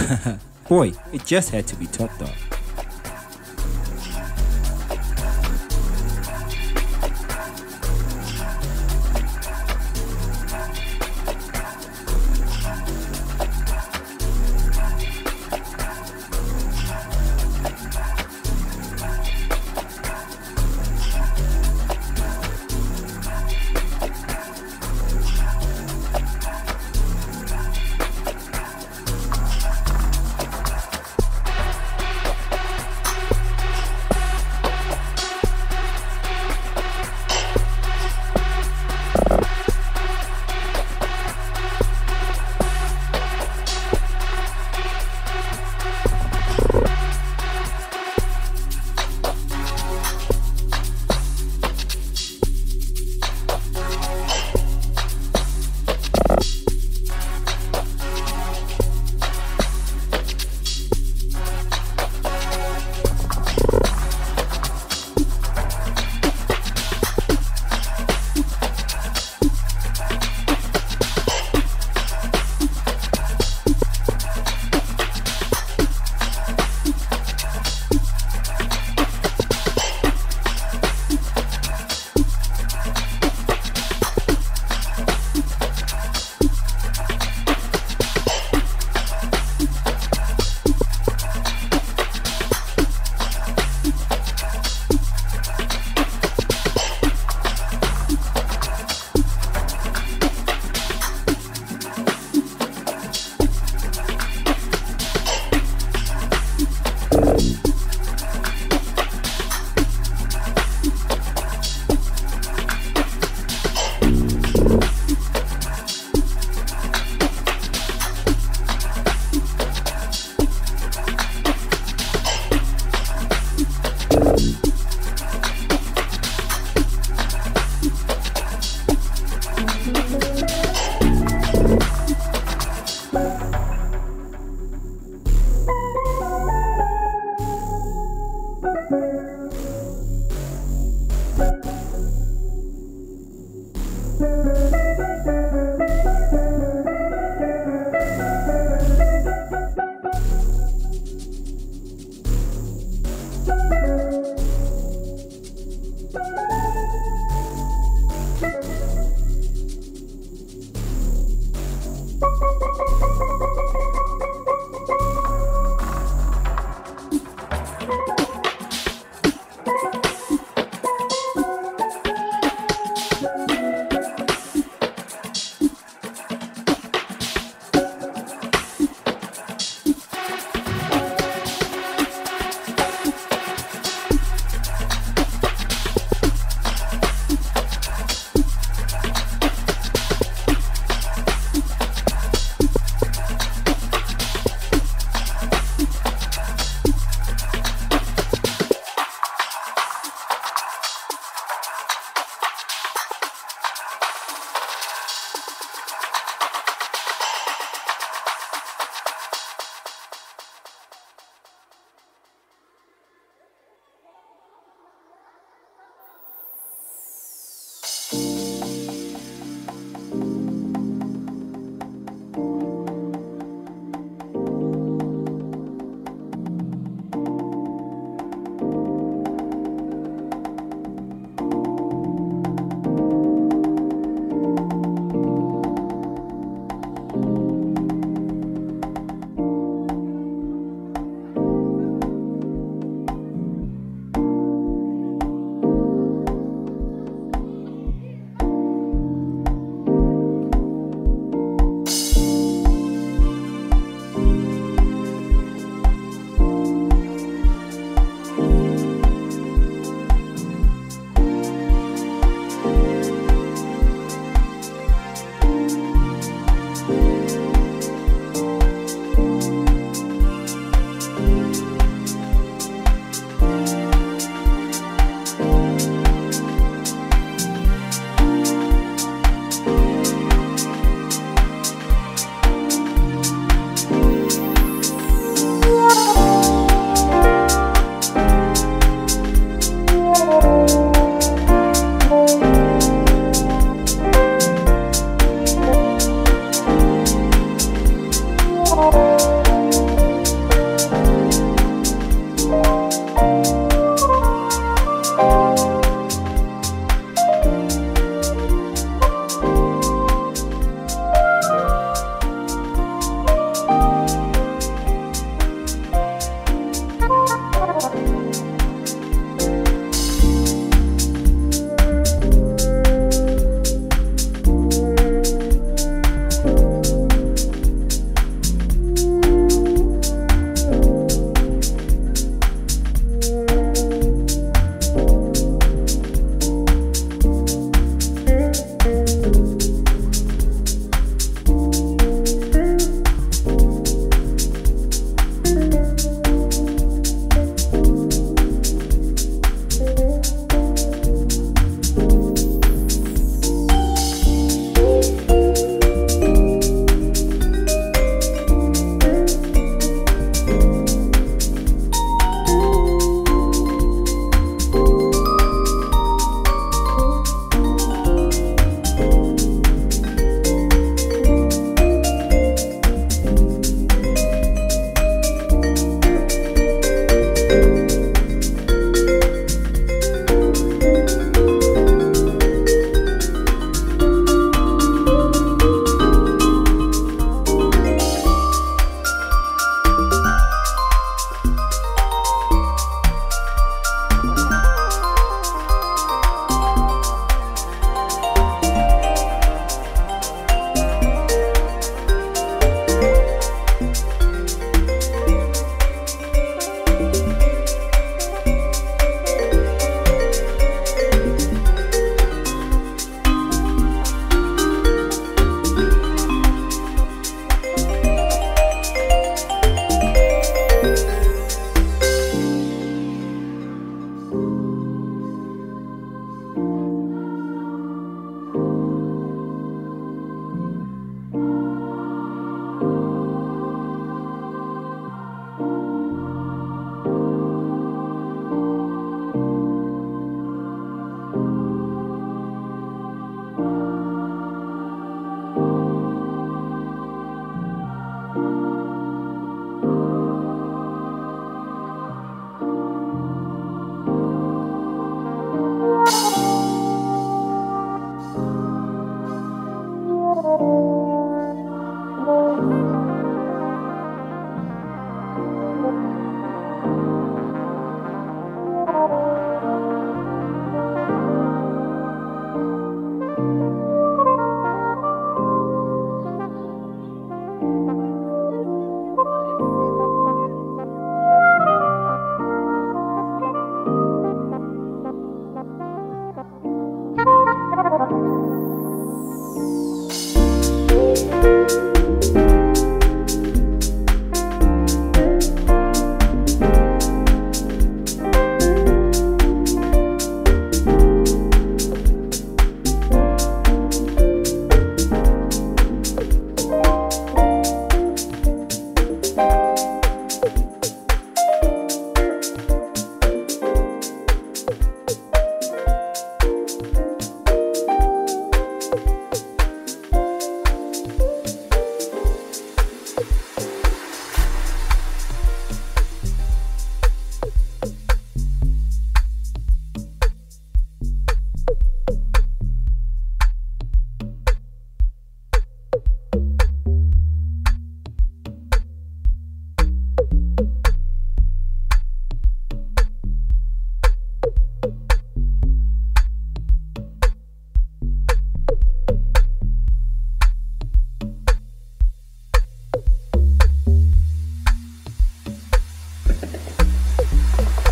Boy, it just had to be topped off.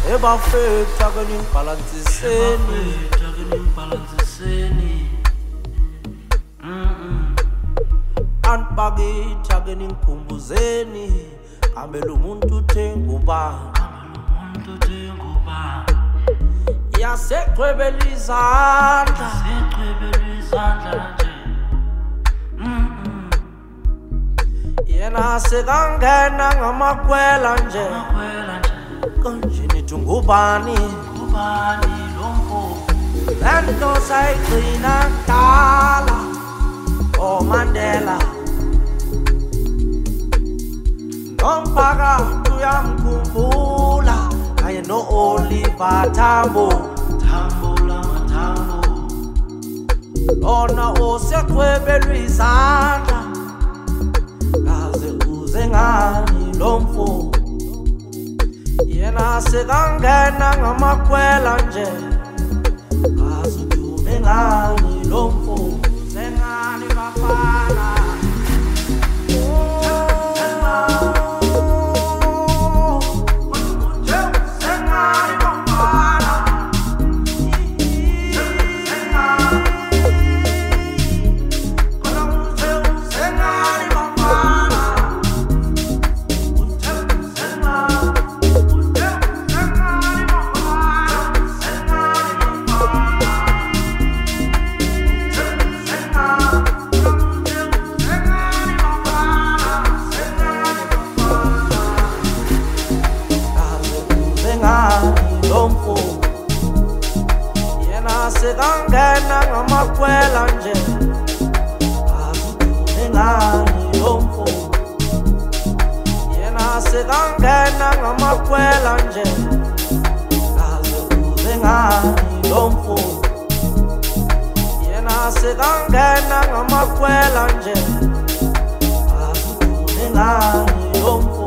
ebafethu akenibhalansiseni antibakithi akeningikhumbuzeni kamele umuntu uthengubani yasechwebela izandla yena sekangena ngamakwela nje kanje nithi ngubani lento sayigcina kudala oMandela nomphakathi uyamkhumbula kanye no-Oliver Tambo lona osechwebelwa izandla kaze uze ngani lo mfo yena sekangena ngamakwela nje kaze udume ngani lo mfo sengani bafana sekangena ngamakwela nje azudume ngani lo mfo yena sekangena ngamakwela nje azudume ngani lo mfo yena sekangena ngamakwela nje azudume ngani lo mfo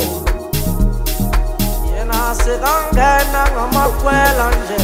yena sekangena ngamakwela nje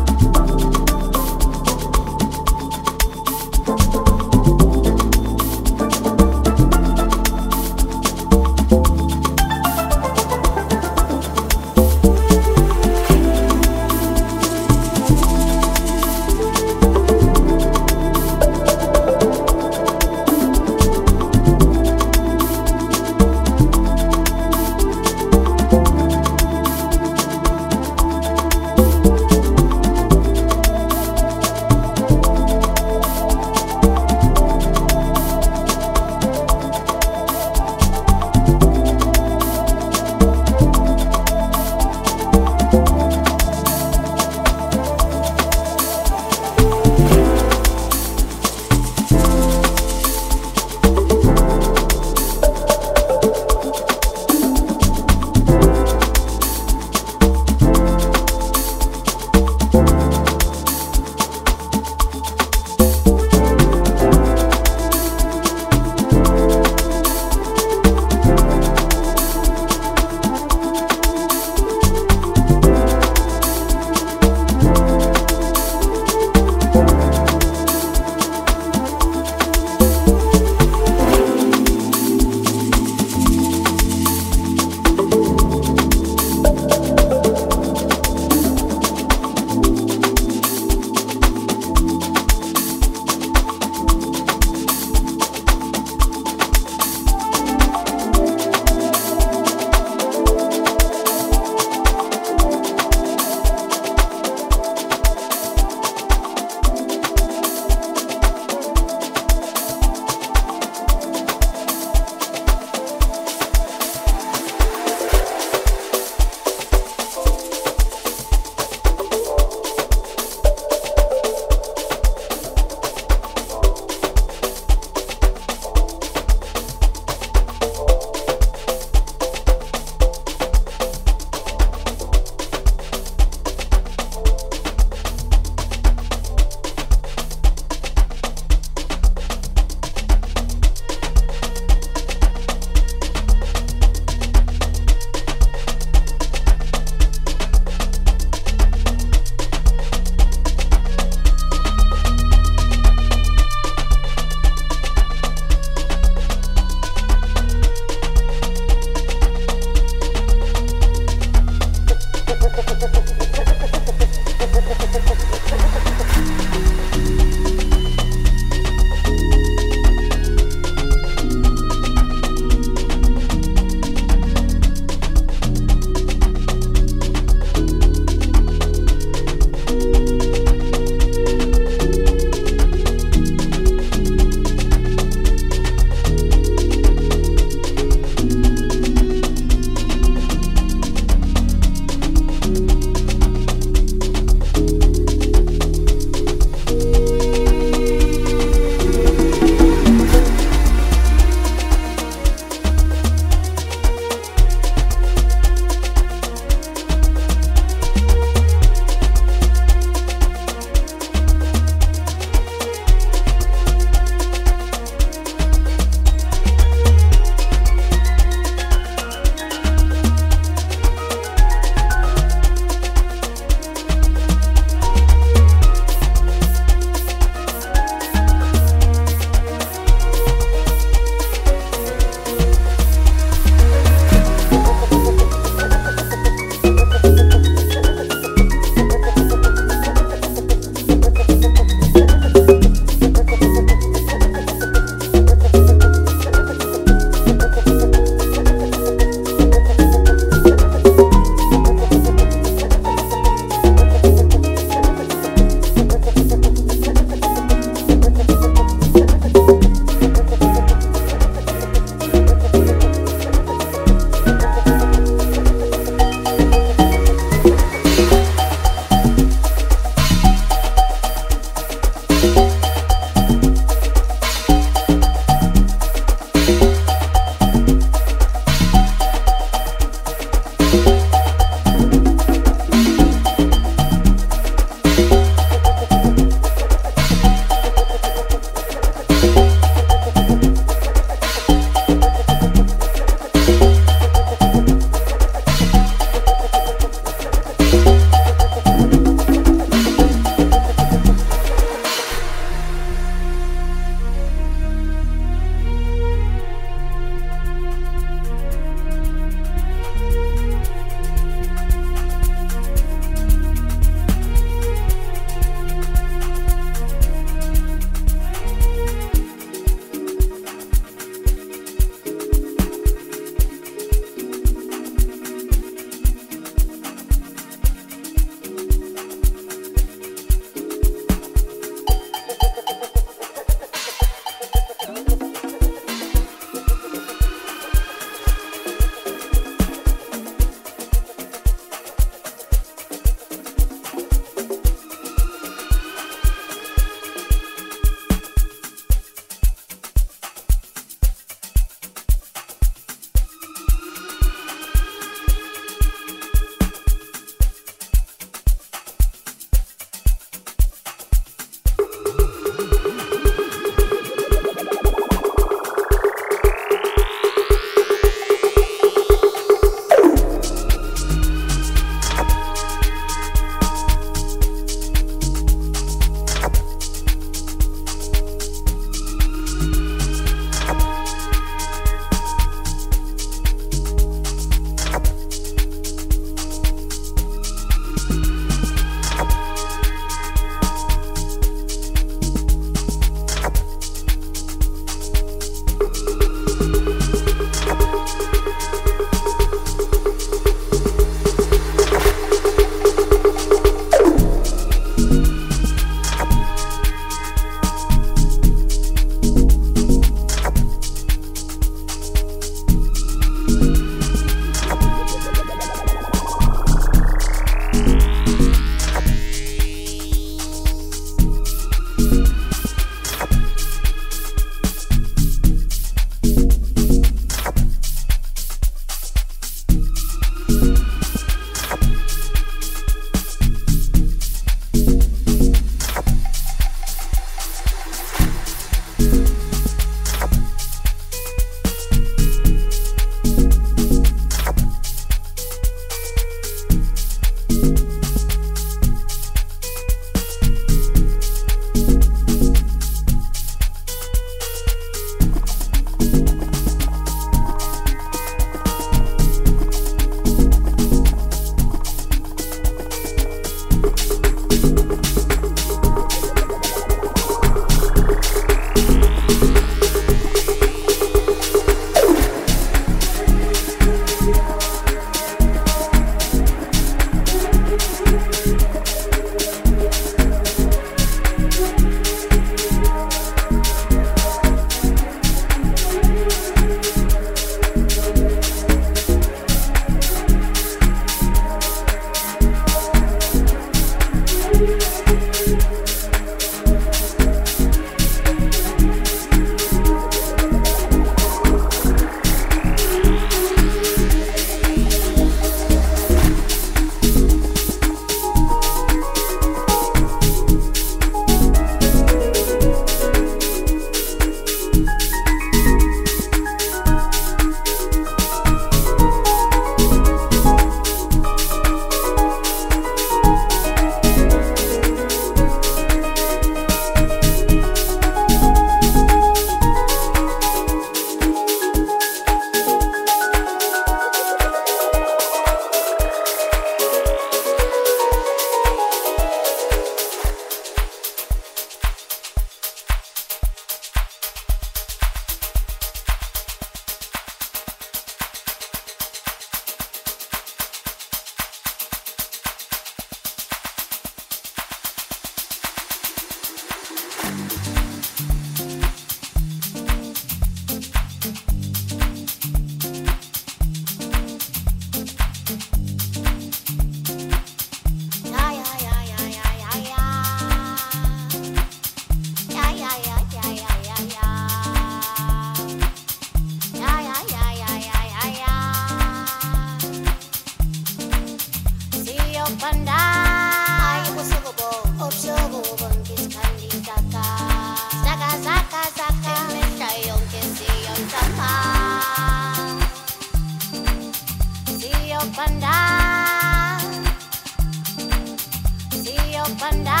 Siyobanda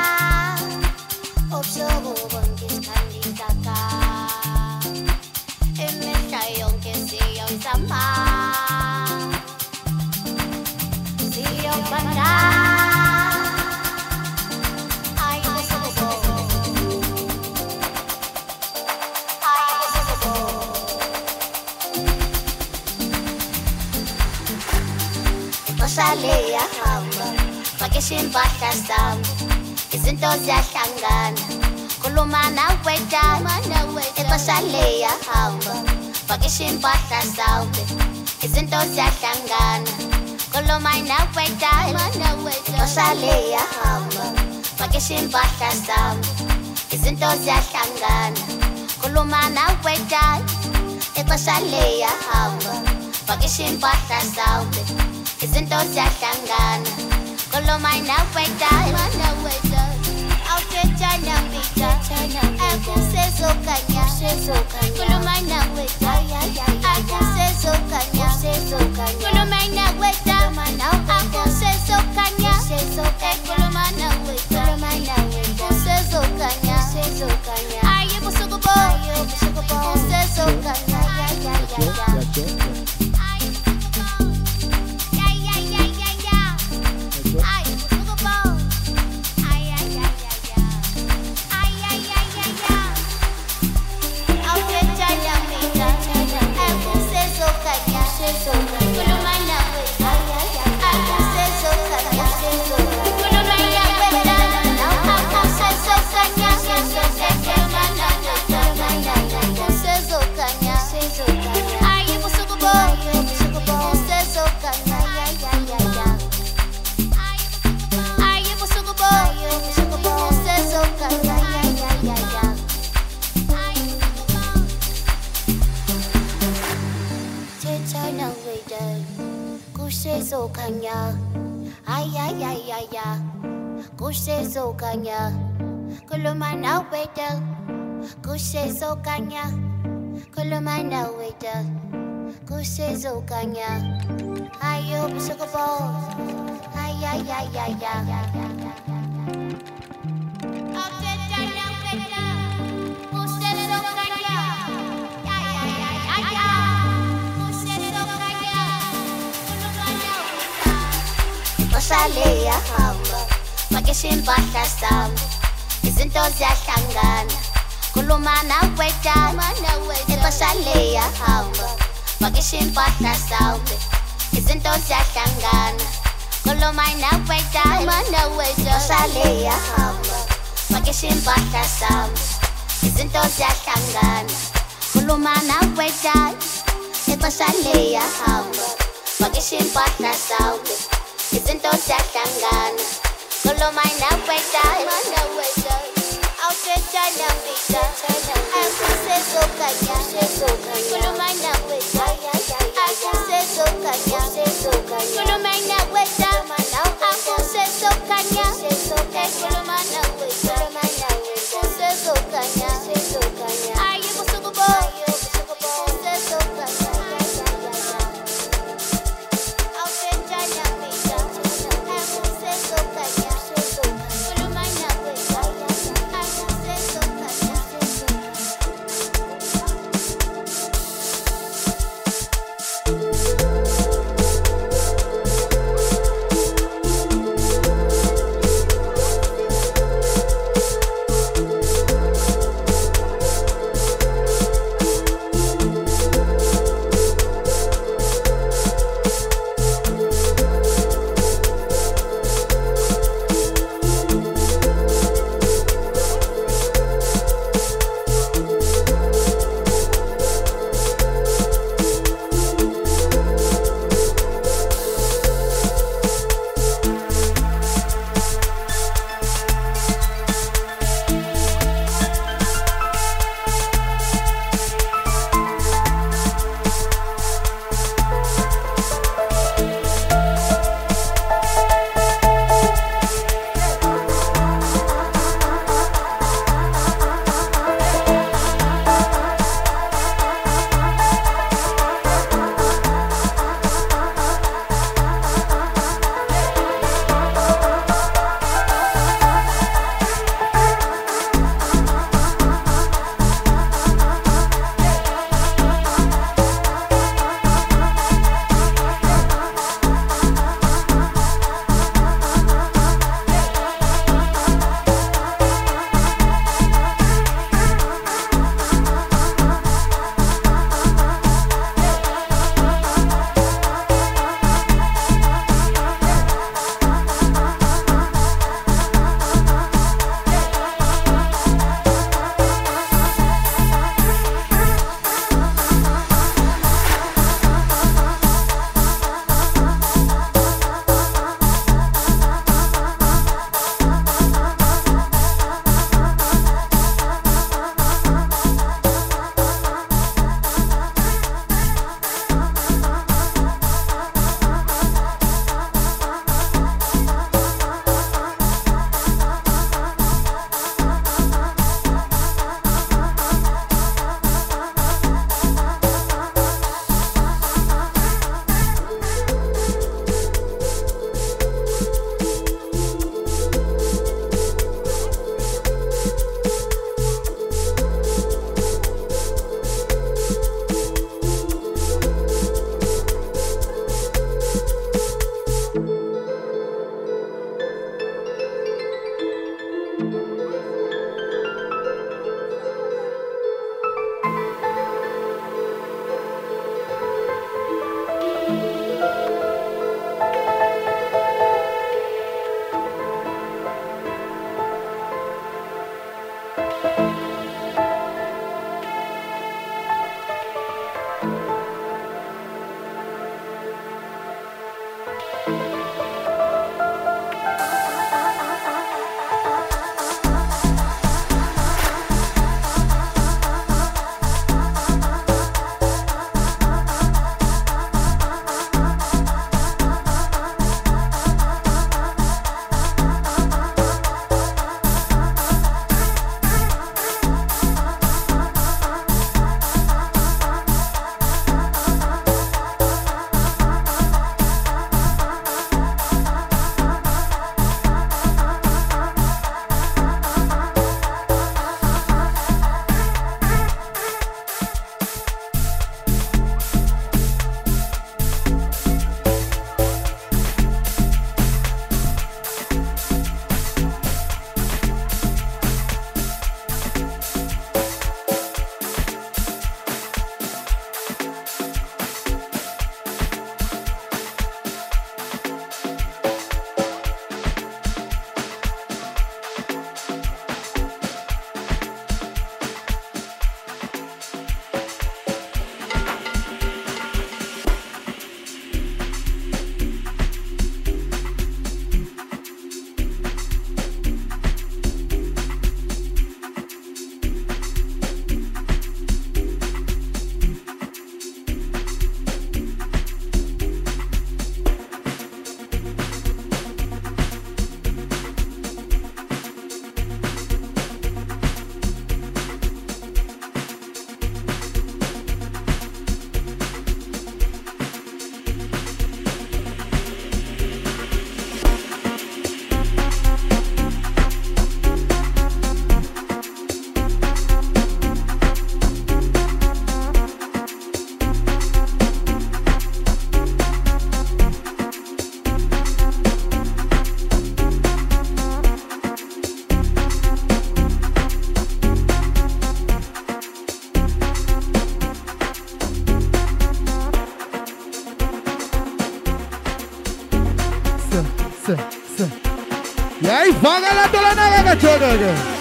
ubusuku bonke isikhathi kaka imihla yonke siyoyizama Siyobanda Sale yahamba Fakisha impahla zami Izinto ziyahlangana Khuluma nawe dala Ixesha liyahamba Fakisha impahla zami Izinto ziyahlangana Khuluma nawe dala Ixesha liyahamba Fakisha impahla zami Izinto ziyahlangana Khuluma nawe dala Ixesha liyahamba Fakisha impahla zami Izinto ziyahlangana Khuluma nawe dala Awuthethana mbita Akusezokanya Khuluma nawe dala Akusezokanya Khuluma nawe dala Akusezokanya Khuluma nawe dala Akusezokanya Aye busuku bo Akusezokanya Kusezokanya ay Kusezokanya Khuluma nawe dala Kusezokanya Khuluma nawe dala Kusezokanya ayo busuku bo ay Sale yahamba Fakisha impahla zami Izinto ziyahlangana Khuluma nawe dala Ixesha liyahamba Fakisha impahla zami Izinto ziyahlangana Khuluma nawe dala Ixesha liyahamba Fakisha impahla zami Izinto ziyahlangana Khuluma nawe dala Ixesha liyahamba Fakisha impahla zami Izinto ziyahlangana Khuluma nawe dala Awuthethana mbita Akusezokanya Khuluma nawe dala Akusezokanya Khuluma nawe dala Akusezokanya Khuluma nawe dala Akusezokanya Aye busuku bo Akusezokanya E aí, vaga lá, dona Nega, tchau,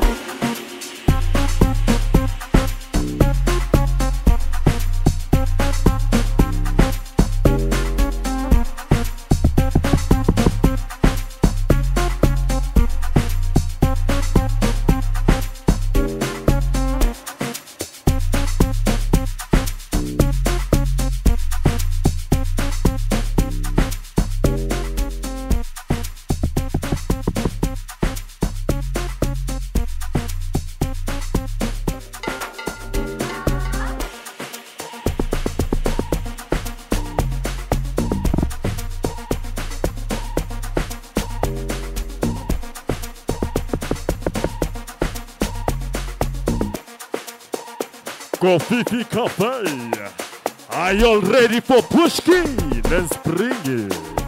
Coffee Cafe. Are you ready for Pushkin and Springy?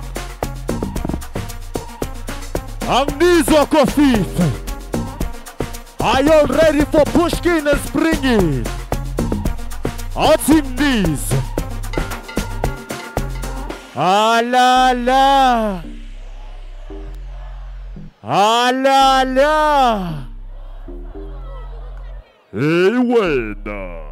Amniso Coffee. Are you ready for Pushkin and Springy? Atim knees. La la. La la. Hey, winner.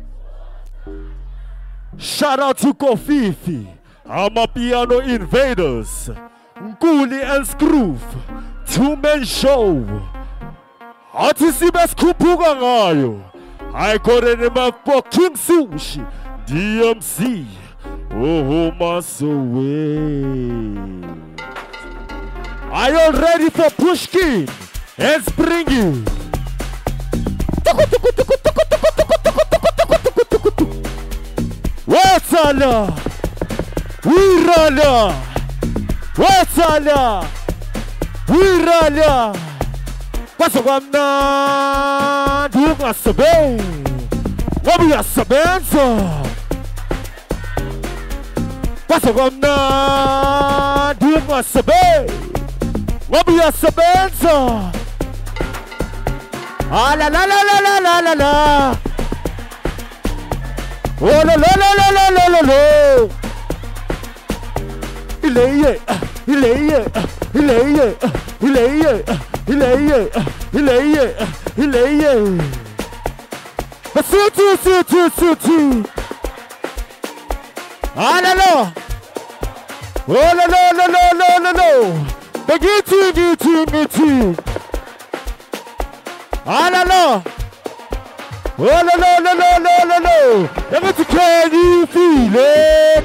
Shout out to Kofifi, Amapiano Invaders, Nguli and Scroof, two-man show. Atisibes kupuga ngayo. I got in my fucking sushi, DMC, oh my soul. Are you ready for Pushkin and Springy? What'ala? Wirala? What'ala? Wirala? Pasogam Dunga Sabe? Wabia Sabenza? Pasogam Dunga Sabe? Wabia Sabenza? Ah la la la la la la la la. Oh la la la la la la la la. Ileye, ileye, ileye, ileye, ileye, ileye, ileye. Sutu. Ah la la. Oh la la la la la la la. Gitu. Ah la la. Oh la la la la la la la. Can you feel it?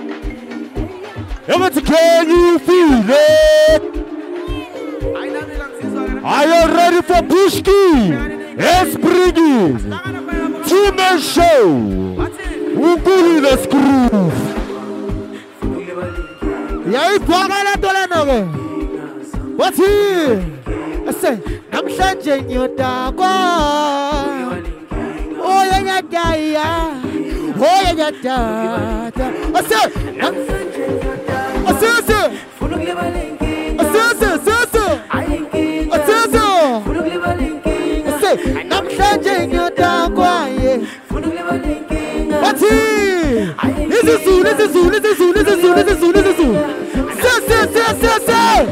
Can you feel it? Are you ready for Pushki? Esprigis. Two-man show. Ukulele screw. Yai pagala tola noge. What's here? I say, I'm changing your dog. Oh yeah. Oh yeah. I say, I'm changing your dog. What's here? Listen to. Say.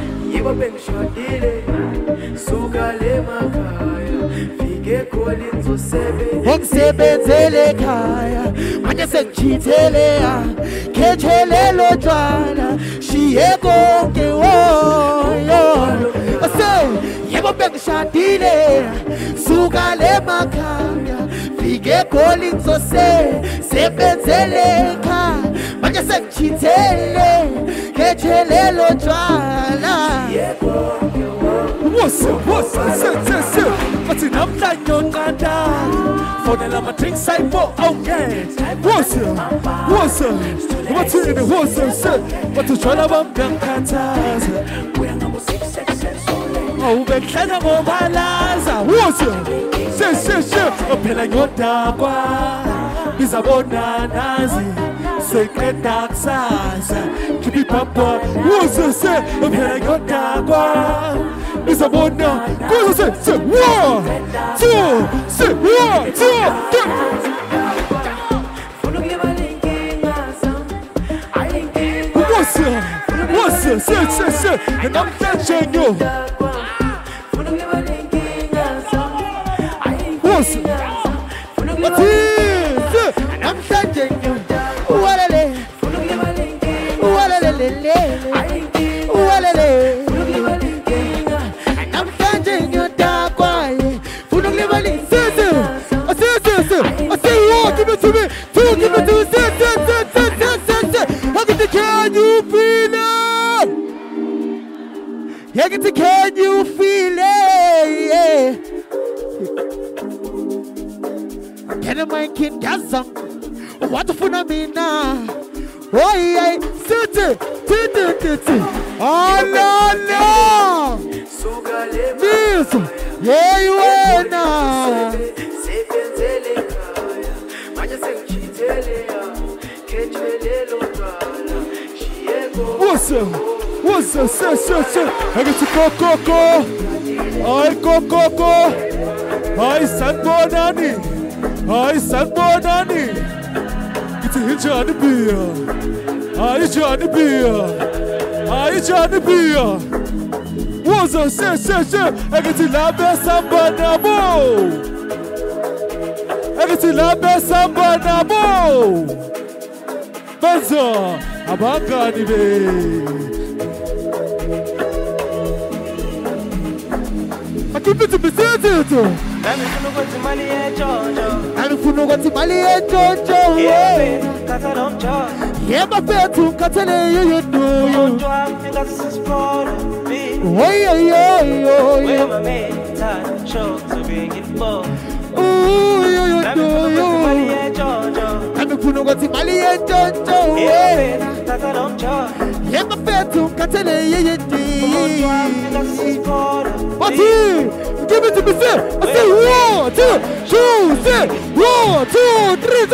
Ongisebenzele ekhaya manje sengichithele khethele lo tshwana shiye konke woyo ase yebo bengishadile suka le makhaya fike goli ngizosebenzele ekhaya manje sengichithele khethele lo tshwana shiye konke woyo say. What's in up like your nada? For the lama drink side for okay. What's in the horse? But to try to bump young cantas. Oh, we can't have more balaza. What's it? Say, a pela yota. Bizabona nazi. Secret dark size. Keep it up. What's it? Say, a pela yota. It's a one now. Go say 1, 2, say 1, 2, 3. What's it? Say, and I'm catching you. What's it? I'm catching you. Walale. Give it to me. Can you feel it? Can you feel it? Can you mind King Gazam? What the phenomena? Oh yeah, oh no. This, yeah, you are now. What's up? Say. I get to Coco. I Coco. I Sanbonani. It's a hitch on the beer. I Johnny beer. What's up? Say. I get to Labe Sambanabo. Benzo. Abangani be. I keep it to be sensitive. I'm yeah, my fair to Catane, you do. Give it to me, sir. I say 1, 2, 3, 1, 2, 3,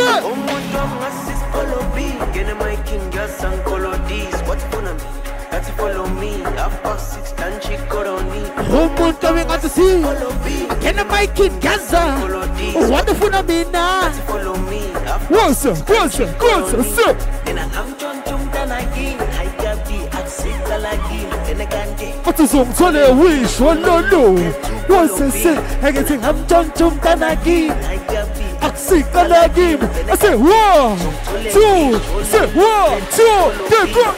follow me. Half past 6, and she got on me. Coming out to see. Can I make it Gaza? Follow this. Wonderful Amina. Follow me. What's up? Then I'm John Tanagi. I got the accent lagi. Then I can't get. What is on Tony Wish? One no. What's a say? I get it. I'm John Tanagi. I got the Axikalagim. I say 1, 2. Say 1, 2. Get go.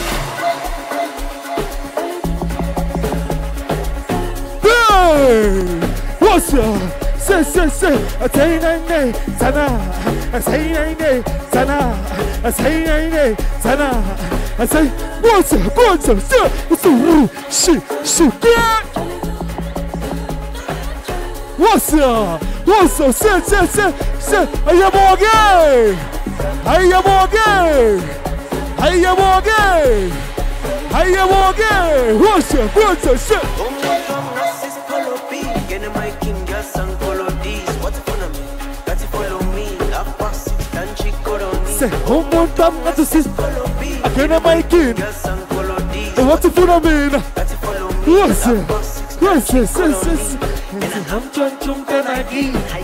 Hey, what's up? Say. I say nay, sana. I say nay, sana. I say nay, sana. I say what's up? It's a shit. What's up? Say. I am okay. What's up? Shit. Say, oh my God, that's a sister. I can't make it. What's the fun of me? What's it? I'm John Tanagi.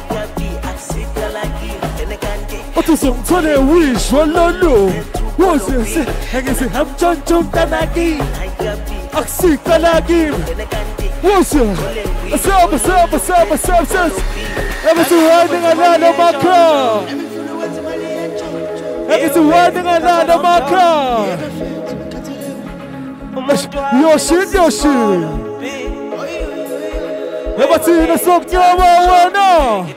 What is on Tony Wish? One no. What's it? I can say, I'm John Tanagi. Axikalagim. What's it? Everything riding another macro. Everything riding another macro. Your shit. Never seen a song to our no.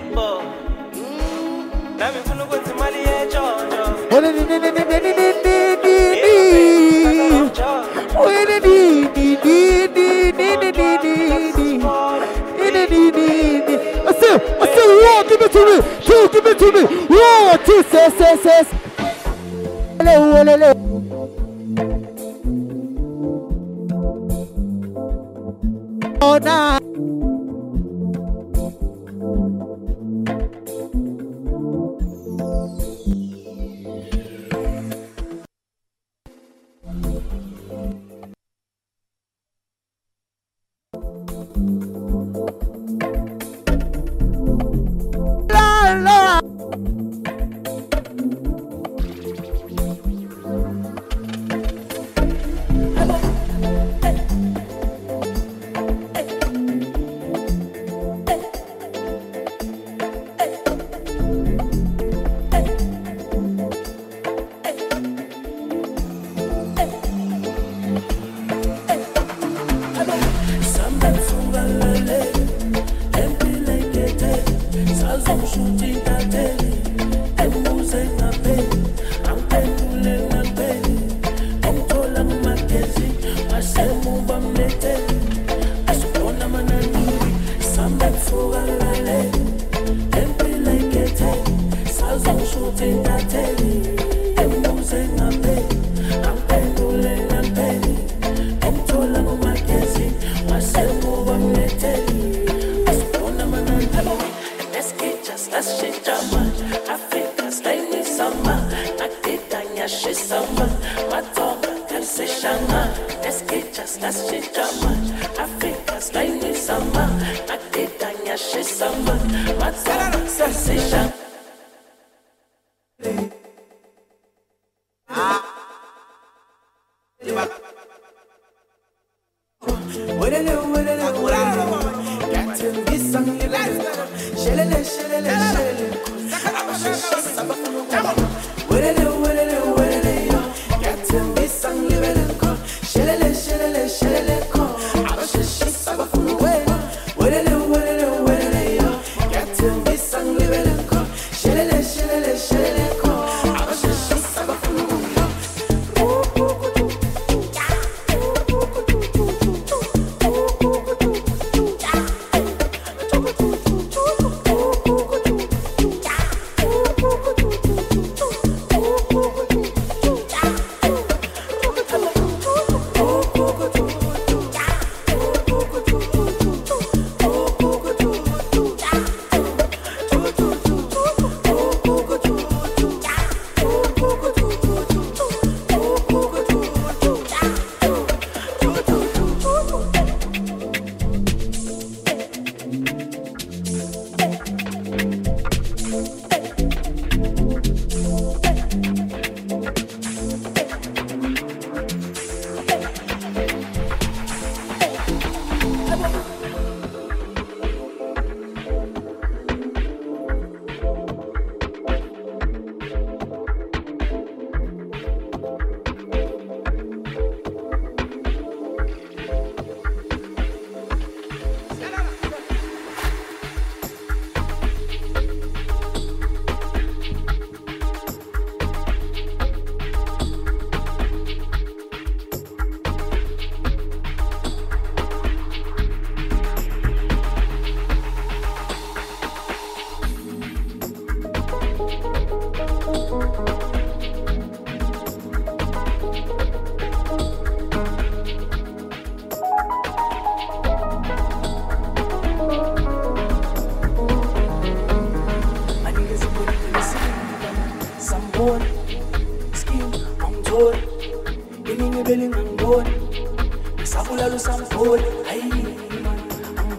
I said, whoa, give it to me. Give it to me. Whoa, two says. Hello. Oh, nah.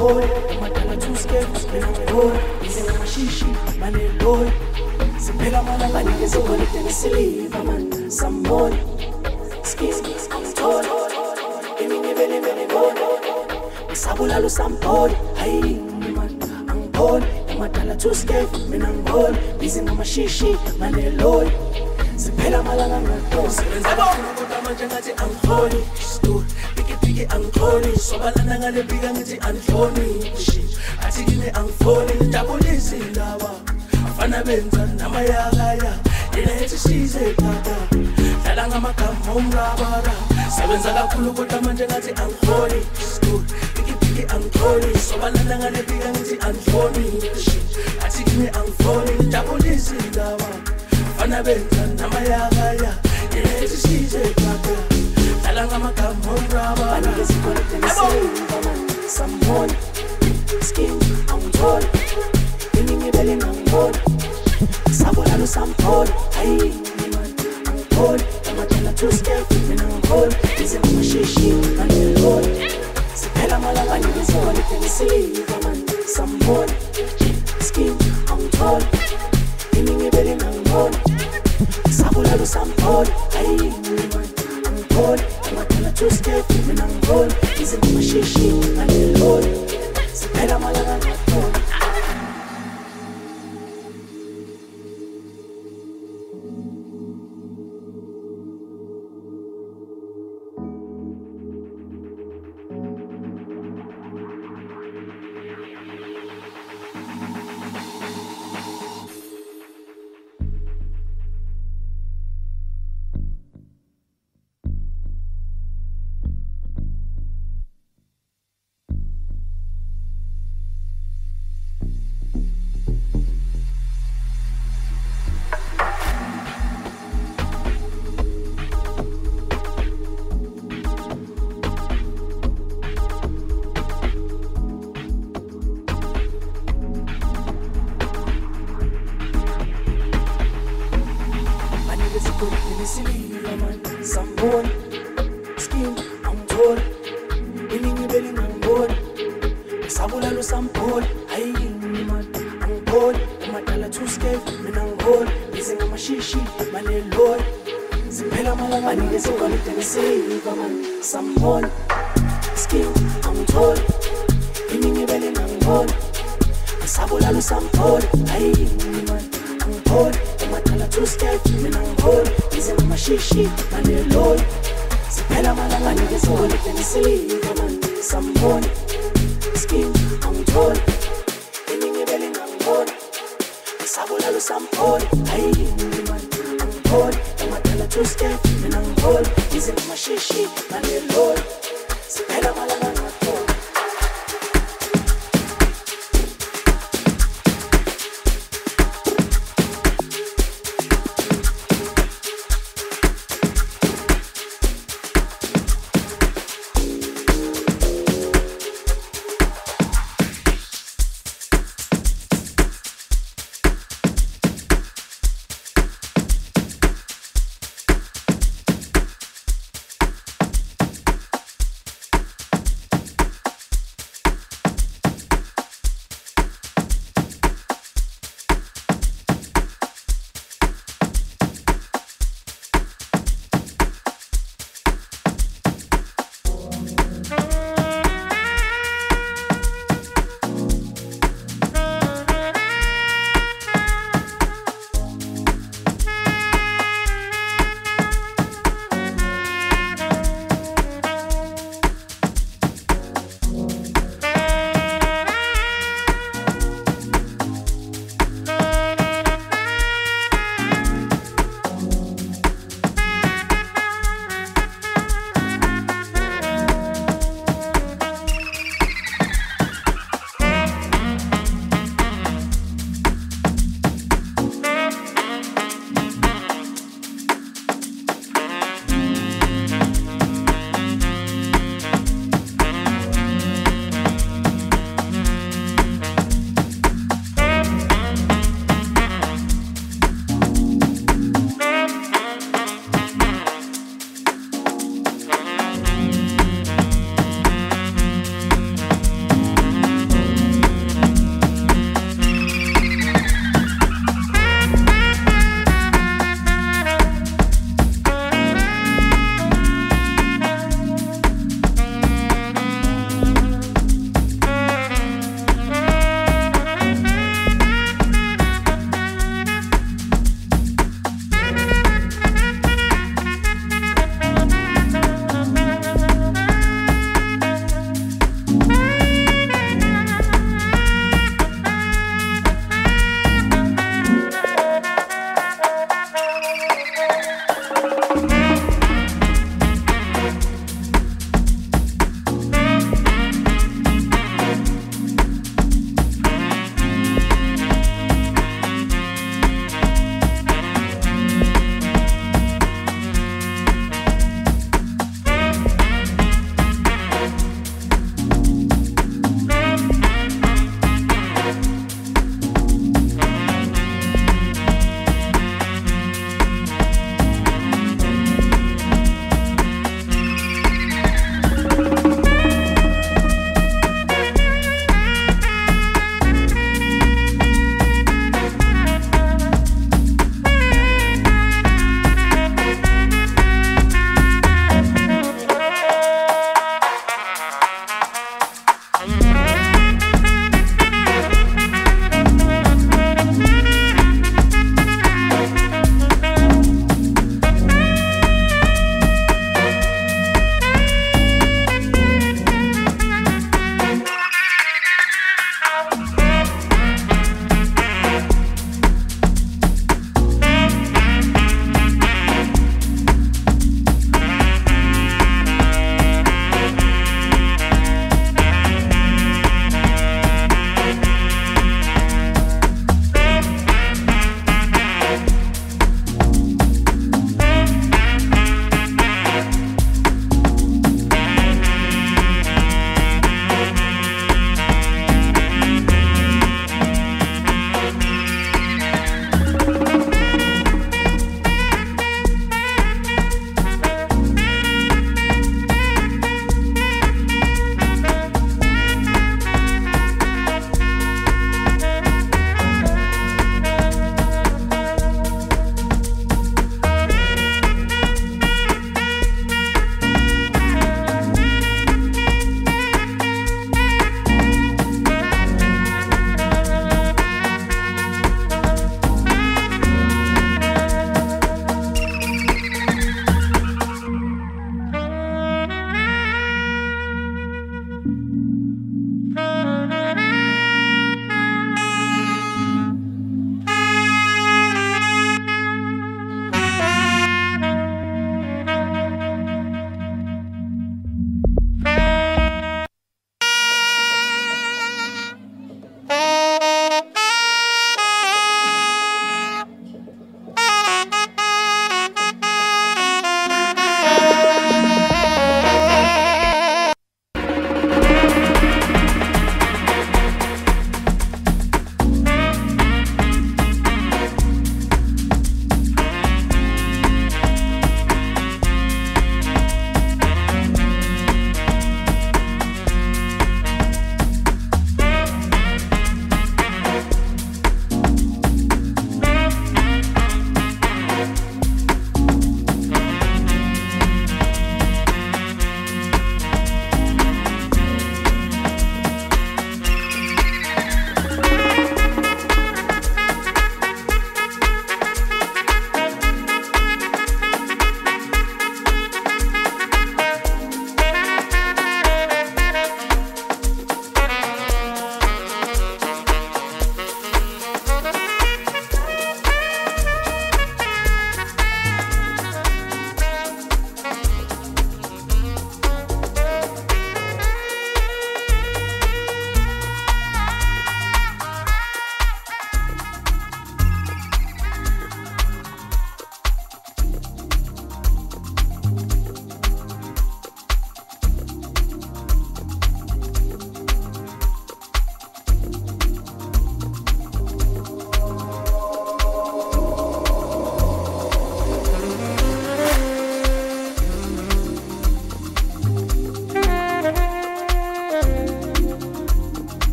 boy, madala too scared, mina boy, ize ngamashishi, mane boy. Siphela malanga nikeze golide nesiliva man, some boy. Skis, I'm tall, eminye vele boy. Sabulalo some boy, hey man, I'm boy. Madala too scared, mina boy, ize ngamashishi, mane boy. Siphela malanga ngato, sebenza kakhulu kodwa manje ngathi angihloni. Stool, piki angihloni, sobalana ngale bika ngithi angihloni. Shit, athi kine angifoni, ngijabulisa indaba. Afana benza namayakaya, yena ethi size tata. Dlala ngamagama omrabara, sebenza kakhulu kodwa manje ngathi angihloni. Stool, piki angihloni, sobalana ngale bika ngithi angihloni. Shit, athi kine angifoni, ngijabulisa indaba. Afana benza namayakaya, yena ethi size tata. Dlala ngamagama omrabara, someone skin, I'm tall. Eminye vele ngangibona. Sabulalo sampol, hayi man, angipol. Amadala too scared, mina ngipol. Ize ngamashishi, angelol. Siphela malanga nikeze golide nesiliva man, someone skin, I'm tall. Eminye vele ngangibona. Sabulalo sampol, hayi man, angipol. Amadala too scared, mina ngipol. Ize ngamashishi, angelol. Siphela malanga ngipol.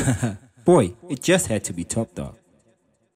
Boy, it just had to be Top Dog.